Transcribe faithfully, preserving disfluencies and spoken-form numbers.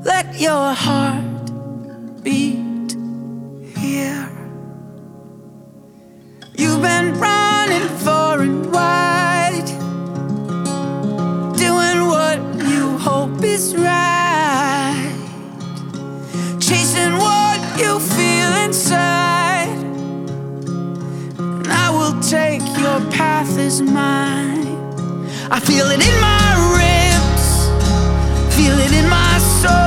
Let your heart beat here. You've been running far and wide, doing what you hope is right, chasing what you feel inside. And I will take your path as mine. I feel it in my ribs, feel it in my